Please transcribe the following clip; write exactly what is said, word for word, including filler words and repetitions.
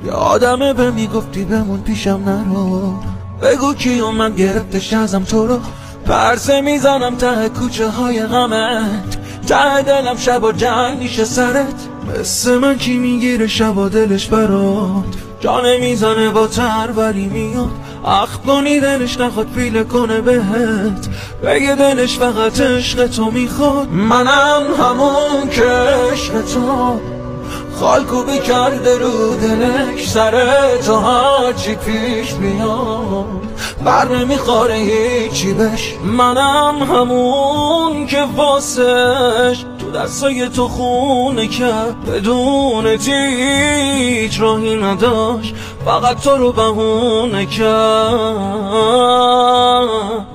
یادمه به میگفتی بمون پیشم نرو، بگو کی اومد گرفتش ازم تو رو. پرسه میزنم ته کوچه های غمت، ته دلم شب و جنگ میشه سرت. مثل من کی میگیره شب و دلش برات، جانه میزنه با تر ولی میاد. اخ کنی دلش نخواد پیله کنه بهت، بگه دلش فقط عشق تو میخواد. منم همون که عشق تو خالکوبی کرده رو دلش، سر تو هرچی پیش بیاد بر نمیخوره هیچی بش. منم همون که واسش تو دستای تو خونه کرد، بدون هیچ راهی نداشت، فقط تو رو بهونه کرد.